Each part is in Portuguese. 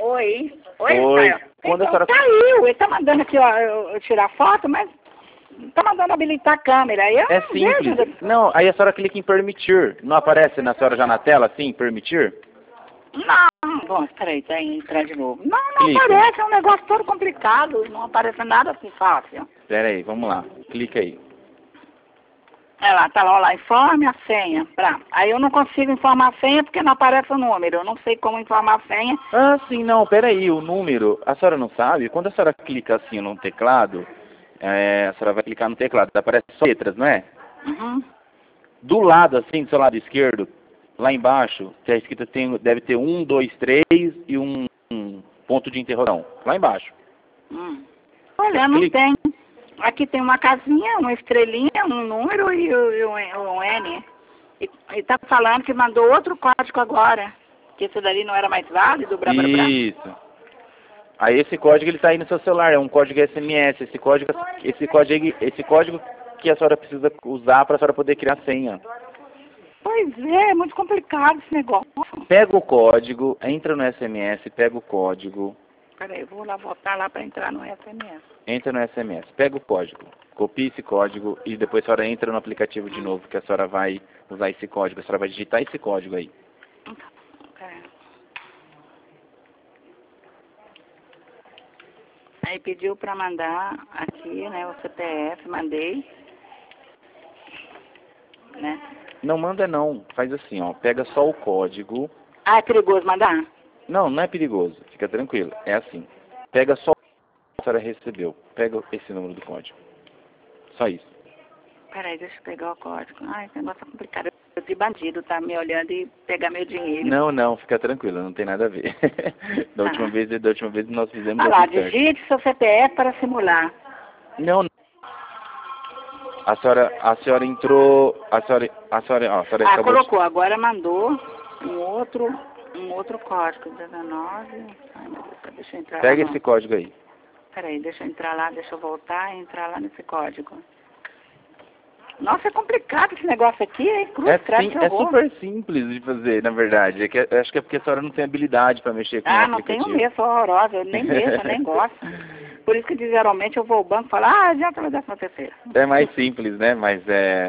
Oi. Oi, Oi. Rafael. Quando a Então, senhora... caiu. Ele tá mandando aqui, ó, eu tirar foto, mas tá mandando habilitar a câmera. Aí eu É não simples. vejo. Não, aí a senhora clica em permitir. Não aparece na senhora já na tela, assim, permitir? Não, bom, peraí, tá aí, entrar de novo. Não Clica. aparece, é um negócio todo complicado. Não aparece nada assim fácil. Pera aí, vamos lá. Clica aí. Olha lá, tá lá, informe a senha. Aí eu não consigo informar a senha porque não aparece o número. Eu não sei como informar a senha. Ah, sim, não, pera aí, o número, a senhora não sabe? Quando a senhora clica assim no teclado, a senhora vai clicar no teclado, aparece só letras, não é? Uhum. Do lado, assim, do seu lado esquerdo, lá embaixo, que a escrita deve ter 1, 2, 3 e um ponto de interrogação. Lá embaixo. Olha, não Clica. tem. Aqui tem uma casinha, uma estrelinha, um número e um N. E tá falando que mandou outro código agora. Que esse dali não era mais válido, blá, blá, blá. Isso. Aí esse código ele tá aí no seu celular, é um código SMS. Esse código que a senhora precisa usar para a senhora poder criar a senha. Pois é muito complicado esse negócio. Pega o código, entra no SMS, pega o código, Peraí, eu vou lá voltar lá para entrar no SMS. entra no SMS, pega o código, copia esse código e depois a senhora entra no aplicativo de novo, que a senhora vai usar esse código, a senhora vai digitar esse código aí. Aí pediu para mandar aqui, né, o CPF, mandei. Né? Não manda não, faz assim, ó, pega só o código. Ah, é perigoso mandar? Não, não é perigoso, fica tranquilo, é assim. Pega só o que a senhora recebeu, pega esse número do código. Só isso. Peraí, deixa eu pegar o código. Ai, esse negócio é complicado. Eu de bandido, tá me olhando e pegar meu dinheiro. Não, não, fica tranquilo, não tem nada a ver. Da última vez nós fizemos Ah lá, tudo certo. digite seu CPF para simular. Não, não. A senhora entrou, a senhora acabou Colocou, agora mandou um outro código, 19. Ai, meu Deus, deixa eu entrar Pega lá. esse código aí. Peraí, deixa eu entrar lá, deixa eu voltar e entrar lá nesse código. Nossa, é complicado esse negócio aqui, hein? É super simples de fazer, na verdade. Acho que é porque a senhora não tem habilidade para mexer com o não aplicativo. tenho mesmo, sou horrorosa, eu nem mexo, eu nem gosto. Por isso que geralmente eu vou ao banco e falo, adianta vai dar pra terceira. É mais simples, né? Mas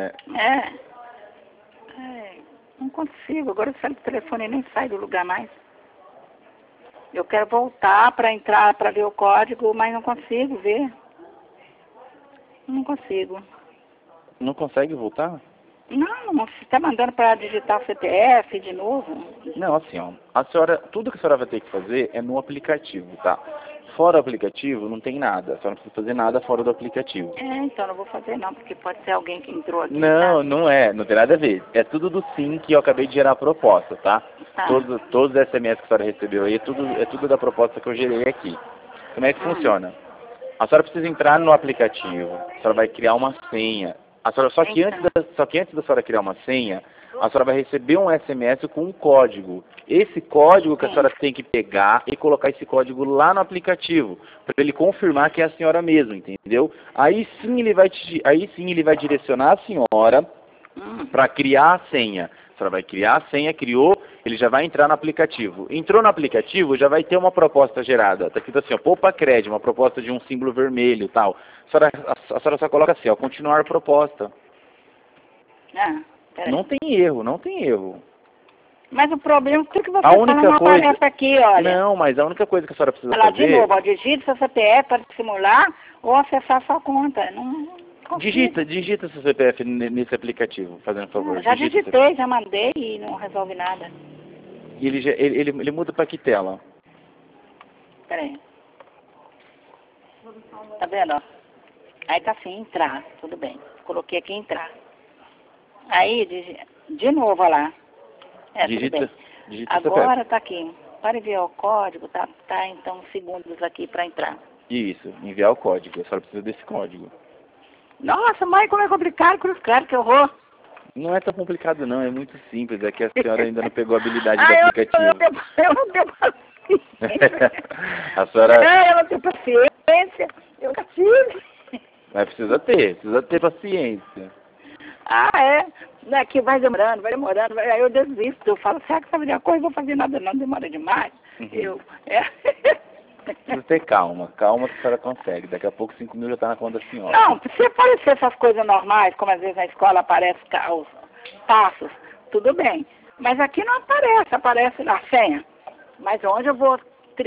Não consigo, agora o telefone nem sai do lugar mais. Eu quero voltar para entrar, para ver o código, mas não consigo ver. Não consigo. Não consegue voltar? Não, você está mandando para digitar o CPF de novo? Não, assim, ó. Tudo que a senhora vai ter que fazer é no aplicativo, tá? Fora o aplicativo, não tem nada. A senhora não precisa fazer nada fora do aplicativo. Então não vou fazer não, porque pode ser alguém que entrou aqui. Não, tá? não é. Não tem nada a ver. É tudo do SIM que eu acabei de gerar a proposta, tá? Tá. Todos os SMS que a senhora recebeu aí, é tudo da proposta que eu gerei aqui. Como é que funciona? A senhora precisa entrar no aplicativo. A senhora vai criar uma senha. Só que antes da senhora criar uma senha, a senhora vai receber um SMS com um código. Esse código que a senhora tem que pegar e colocar esse código lá no aplicativo, para ele confirmar que é a senhora mesma, entendeu? Aí sim ele vai direcionar a senhora para criar a senha. A senhora vai criar a senha, criou, ele já vai entrar no aplicativo. Entrou no aplicativo, já vai ter uma proposta gerada. Está escrito assim, ó, poupa crédito, uma proposta de um símbolo vermelho e tal. A senhora só coloca assim, ó, continuar proposta. Não tem erro, não tem erro. Mas o problema, tudo que você A única fala não aparece aqui, olha. Não, mas a única coisa que a senhora precisa Olha lá, fazer... de novo, ó, digite seu CPF para simular ou acessar sua conta. Não consigo. Digita seu CPF nesse aplicativo, fazendo favor. Já digitei, já mandei e não resolve nada. E ele muda para que tela? Peraí. Tá vendo, ó? Aí tá assim, entrar, tudo bem. Coloquei aqui entrar. Aí, de novo, ó lá. Digita Agora tá aqui. Para enviar o código, tá então segundos aqui para entrar. Isso, enviar o código. A senhora precisa desse código. Nossa, mãe, como é complicado, cruz credo, que horror. Não é tão complicado não, é muito simples. É que a senhora ainda não pegou a habilidade do aplicativo. Eu não tenho paciência. A senhora... Eu não tenho paciência. Eu já tive. Mas precisa ter paciência. Que vai demorando, aí eu desisto. Eu falo, será que fazer a coisa? Não vou fazer nada não, demora demais. precisa ter calma. Calma que a senhora consegue. Daqui a pouco 5 mil já está na conta da senhora. Não, se aparecer essas coisas normais, como às vezes na escola aparece os passos, tudo bem. Mas aqui não aparece, aparece a senha. Mas onde eu vou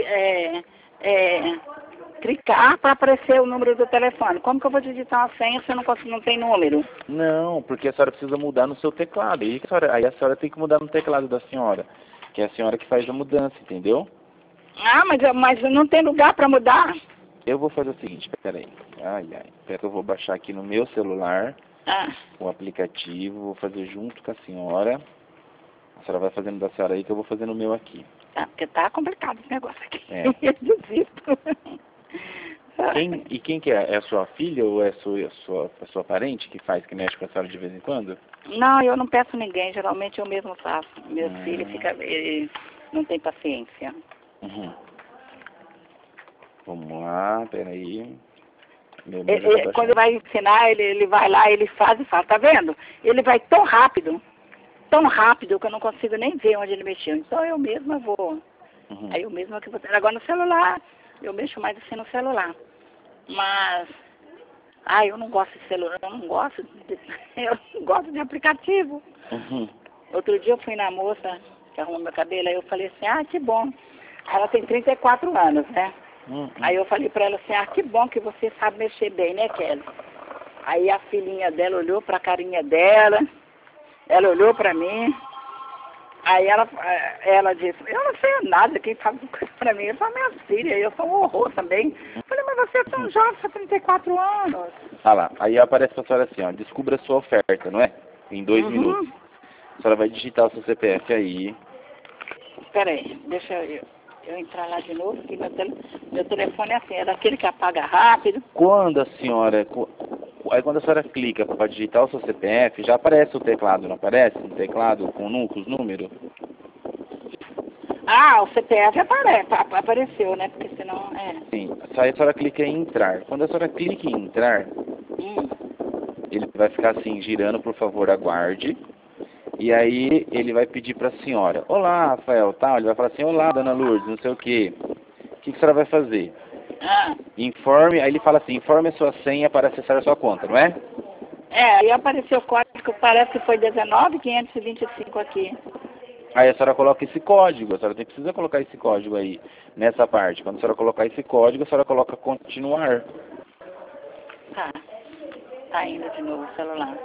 clicar para aparecer o número do telefone? Como que eu vou digitar uma senha se eu não tem número? Não, porque a senhora precisa mudar no seu teclado. Aí a senhora tem que mudar no teclado da senhora. Que é a senhora que faz a mudança, entendeu? Ah, mas não tem lugar para mudar? Eu vou fazer o seguinte, peraí. Espera que eu vou baixar aqui no meu celular o aplicativo, vou fazer junto com a senhora. A senhora vai fazendo da senhora aí que eu vou fazer no meu aqui. Tá, porque tá complicado esse negócio aqui. É. Eu desisto. Quem que é? É a sua filha ou é a sua parente que faz, que mexe com a senhora de vez em quando? Não, eu não peço ninguém, geralmente eu mesmo faço. Meu filho ele não tem paciência. Uhum. Vamos lá, peraí. Quando vai ensinar, ele vai lá, ele faz e faz, tá vendo? Ele vai tão rápido que eu não consigo nem ver onde ele mexeu. Então eu mesma vou. Uhum. Aí eu mesma que vou. Agora no celular, eu mexo mais assim no celular. Mas, eu não gosto de celular, eu não gosto de aplicativo. Uhum. Outro dia eu fui na moça que arrumou meu cabelo, aí eu falei assim, que bom. Ela tem 34 anos, né? Uhum. Aí eu falei pra ela assim, que bom que você sabe mexer bem, né, Kelly? Aí a filhinha dela olhou pra carinha dela, ela olhou pra mim, aí ela disse, eu não sei nada, quem faz coisa pra mim, eu sou minha filha, eu sou um horror também. Eu falei, mas você é tão jovem, você tem 34 anos. Lá, aí aparece pra senhora assim, ó, descubra a sua oferta, não é? Em 2 minutos. A senhora vai digitar o seu CPF aí. Espera aí, deixa eu entrar lá de novo, porque meu telefone é assim, é daquele que apaga rápido. Quando a senhora clica para digitar o seu CPF, já aparece o teclado, não aparece? Um teclado com os números? O CPF apareceu, né? Porque senão Sim, aí a senhora clica em entrar. Quando a senhora clica em entrar, ele vai ficar assim, girando, por favor, aguarde. E aí ele vai pedir para a senhora, olá, Rafael, tal. Ele vai falar assim, olá, dona Lourdes, não sei o quê. O que a senhora vai fazer? Informe, aí ele fala assim, informe a sua senha para acessar a sua conta, não é? Aí apareceu o código, parece que foi 19.525 aqui. Aí a senhora coloca esse código, a senhora precisa colocar esse código aí, nessa parte. Quando a senhora colocar esse código, a senhora coloca continuar. Tá indo de novo o celular.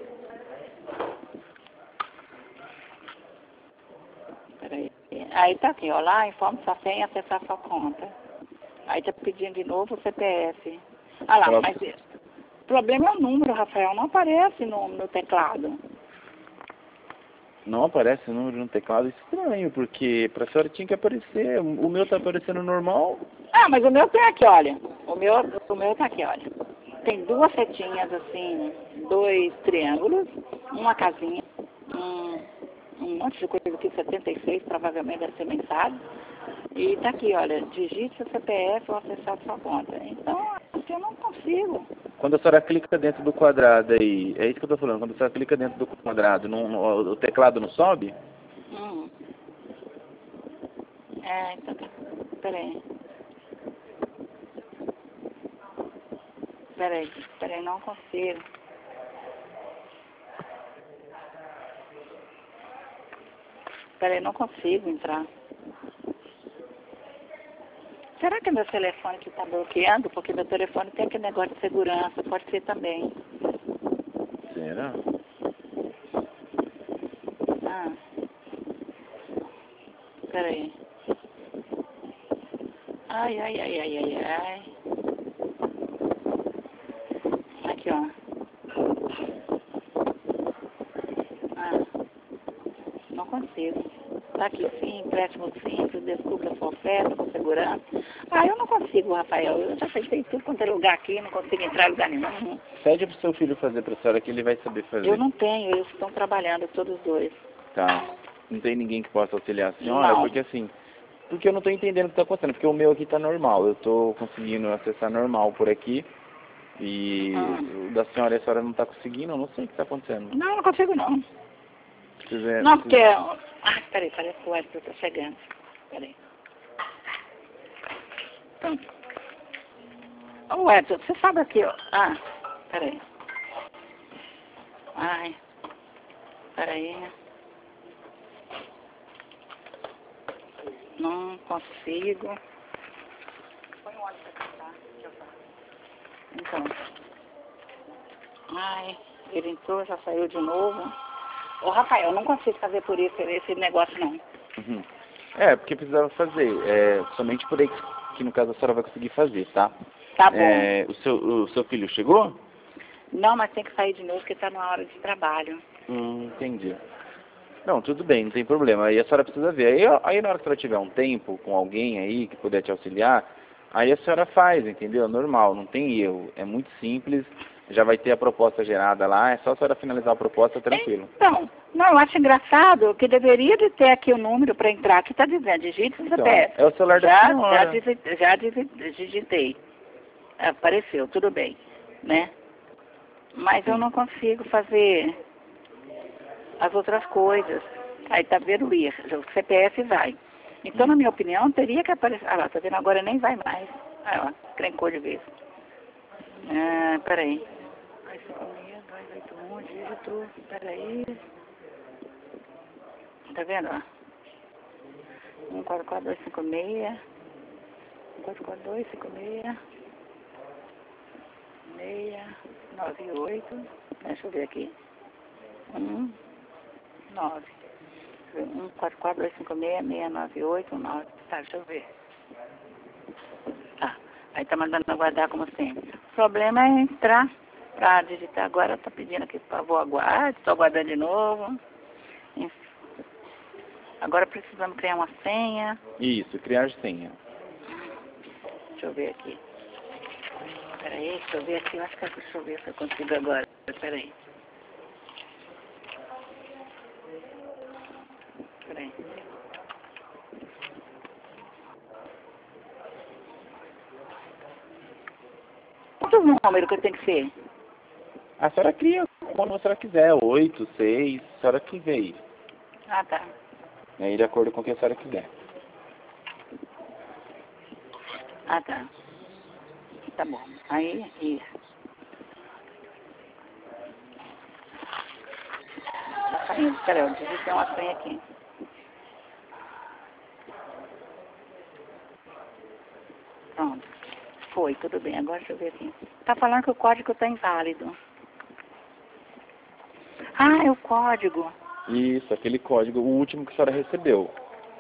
Peraí. Aí tá aqui, ó, lá, informe sua senha e acessar sua conta. Aí tá pedindo de novo o CPF. Mas o problema é o número, Rafael, não aparece no teclado. Não aparece o número no teclado, estranho, porque pra senhora tinha que aparecer. O meu tá aparecendo normal. Mas o meu tem aqui, olha. O meu tá aqui, olha. Tem 2 setinhas assim, 2 triângulos, uma casinha, um monte de coisa aqui, 76, provavelmente deve ser mensagem. E tá aqui, olha, digite o CPF ou acessar sua conta. Então, eu não consigo. Quando a senhora clica dentro do quadrado aí, é isso que eu tô falando, quando a senhora clica dentro do quadrado, o teclado não sobe? Então tá. Peraí, não consigo. Não consigo entrar. Será que meu telefone que está bloqueando? Porque meu telefone tem aquele negócio de segurança, pode ser também. Será? Peraí. Ai. Aqui, ó. Não consigo. Tá aqui sim, empréstimo simples, descubra sua oferta com segurança. Eu não consigo, Rafael. Eu já tentei tudo quanto é lugar aqui, não consigo entrar em lugar nenhum. Pede pro seu filho fazer pra senhora que ele vai saber fazer. Eu não tenho, eles estão trabalhando, todos os dois. Tá. Não tem ninguém que possa auxiliar a senhora? Não. Porque eu não tô entendendo o que tá acontecendo, porque o meu aqui tá normal. Eu tô conseguindo acessar normal por aqui. E o da senhora, a senhora não tá conseguindo, eu não sei o que tá acontecendo. Não consigo não. Não, porque... Peraí, parece que o Edson tá chegando. Peraí. Edson. Ô, Edson, você sabe aqui, ó. Ah, peraí. Ai, peraí. Não consigo. Põe o óleo pra cá, deixa eu falar. Então. Ai, ele entrou, já saiu de novo. Ô, Rafael, não consigo fazer por isso, esse negócio, não. Uhum. Porque precisava fazer. Somente por aí que no caso a senhora vai conseguir fazer, tá? Tá bom. O seu filho chegou? Não, mas tem que sair de novo porque tá na hora de trabalho. Entendi. Não, tudo bem, não tem problema. Aí a senhora precisa ver. Aí na hora que a senhora tiver um tempo com alguém aí que puder te auxiliar, aí a senhora faz, entendeu? É normal, não tem erro. É muito simples, já vai ter a proposta gerada lá, é só a senhora finalizar a proposta tranquilo. Então, não, eu acho engraçado que deveria de ter aqui o número para entrar. Aqui está dizendo, digite o CPF. É o celular da senhora. Já digitei. Apareceu, tudo bem, né? Mas eu não consigo fazer as outras coisas. Aí tá vendo o IR, o CPF vai. Então, na minha opinião, teria que aparecer. Ah lá, tá vendo? Agora nem vai mais. Ah lá, trencou de vez. Peraí. 256, 281, dígito. Peraí. Tá vendo, ó? 144256. 144256. 698. Deixa eu ver aqui. 9. 144256-698-9. Tá, deixa eu ver. Tá. Aí tá mandando aguardar como sempre. O problema é entrar pra digitar agora. Tá pedindo aqui, por favor, aguarde. Tô aguardando de novo. Agora precisamos criar uma senha. Isso, criar senha. Deixa eu ver aqui. Peraí, deixa eu ver aqui. Eu acho que deixa eu ver se eu consigo agora. Peraí. Peraí. Quantos números que eu tenho que ser? A senhora cria quando a senhora quiser, 8, 6, a senhora que vê. Ah, tá. Aí de acordo com o que a senhora quiser. Ah, tá. Tá bom. Aí, isso. Tá saindo. Peraí, eu digitei uma senha aqui. Pronto. Foi, tudo bem. Agora deixa eu ver aqui. Tá falando que o código tá inválido. Ah, é o código. Isso, aquele código, o último que a senhora recebeu.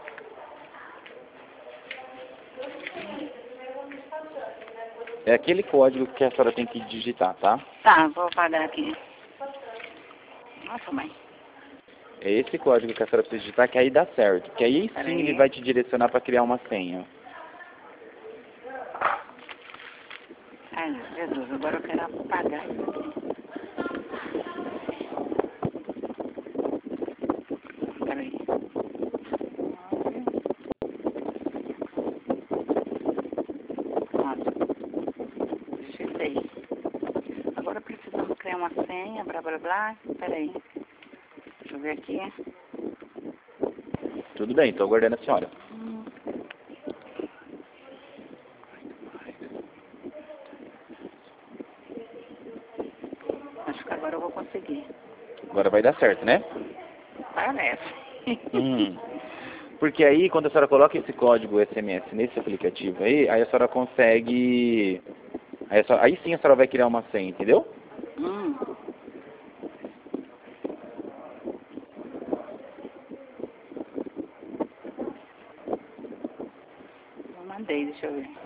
É aquele código que a senhora tem que digitar, tá? Tá, vou apagar aqui. Nossa, mãe. É esse código que a senhora precisa digitar que aí dá certo. Que aí sim ele vai te direcionar para criar uma senha. Ai, Jesus, agora eu quero apagar isso aqui. Peraí. Pronto. Digitei. Agora precisamos criar uma senha, blá, blá, blá. Peraí. Deixa eu ver aqui. Tudo bem, estou aguardando a senhora. Acho que agora eu vou conseguir. Agora vai dar certo, né? Vai nessa. Porque aí, quando a senhora coloca esse código SMS nesse aplicativo aí a senhora consegue... Aí sim a senhora vai criar uma senha, entendeu? Eu mandei, deixa eu ver.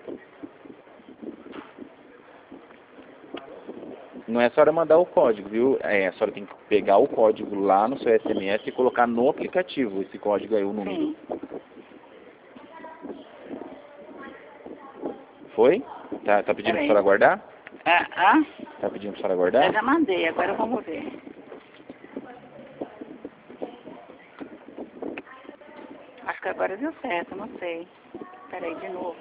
Não é a senhora mandar o código, viu? A senhora tem que pegar o código lá no seu SMS e colocar no aplicativo esse código aí, o número. Sim. Foi? Tá pedindo pra senhora aguardar? Tá pedindo pra senhora aguardar? Eu já mandei, agora vamos ver. Acho que agora deu certo, não sei. Peraí, de novo.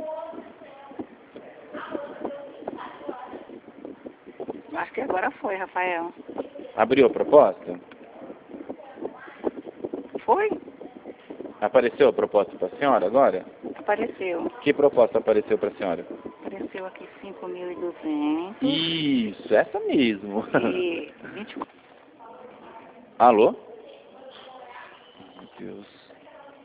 Acho que agora foi, Rafael. Abriu a proposta? Foi? Apareceu a proposta pra senhora agora? apareceu. Que proposta apareceu para a senhora? Apareceu aqui 5.200 Isso, essa mesmo. e 24. Alô? Meu Deus.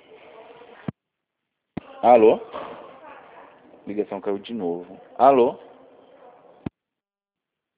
Alô? Ligação caiu de novo. Alô?